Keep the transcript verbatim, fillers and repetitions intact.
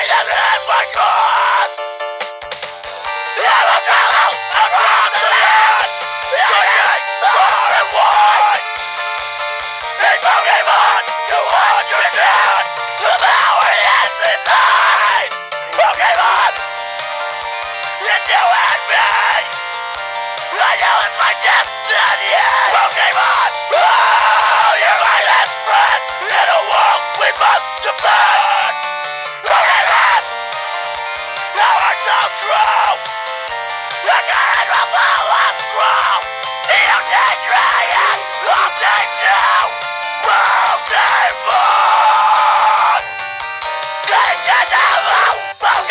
them in my cause. I'm a travel around the land, singing far and wide. It's Pokemon to understand the power that's inside. Pokemon, it's you and me. I know it's my destiny. Pokemon, oh, you're my best friend in a world we must defend. Pokemon, now are so true. The current will pull us through. You take me and I'll take you. Pokemon, take the devil. Pokemon.